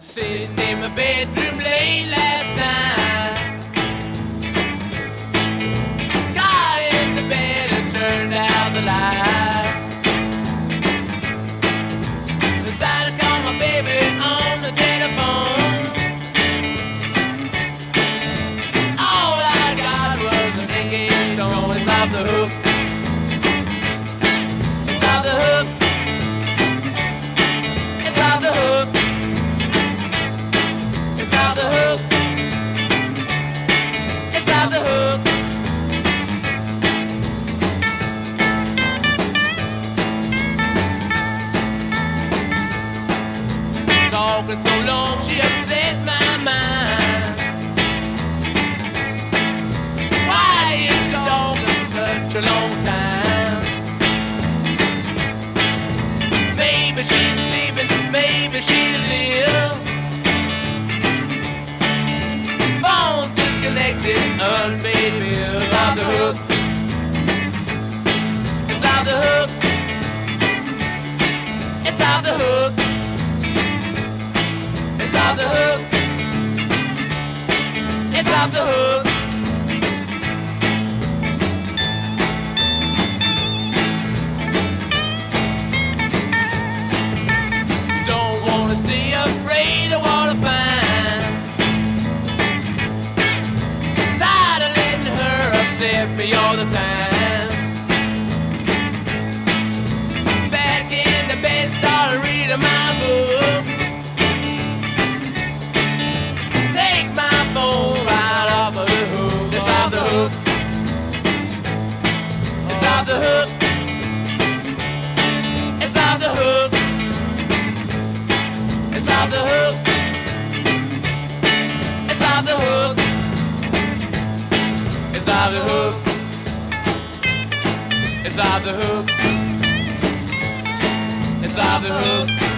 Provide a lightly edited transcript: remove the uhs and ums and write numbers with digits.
Sitting in my bedroom late last night, got into bed and turned out the light. Decided to call my baby on the telephone. All I got was a ringing tone. It's off the hook. It's off the hook. It's off the hook. It's off the hook. It's off the hook. Talking so long, she upset my mind. Why is she talking such a long time? Maybe she's sleeping, maybe she's ill. Phone's disconnected, unpaid bills. Off the hook. It's off the hook. It's off the hook. It's off the hook. It's off the hook. Don't wanna see, afraid of what I find. Tired of letting her upset me all the time. Back in the bed, started reading my books. Take my phone right off of the hook. It's off the hook. It's off the hook. It's off the hook. It's off the hook. It's off the hook. It's off the hook. It's off the hook. It's off the hook.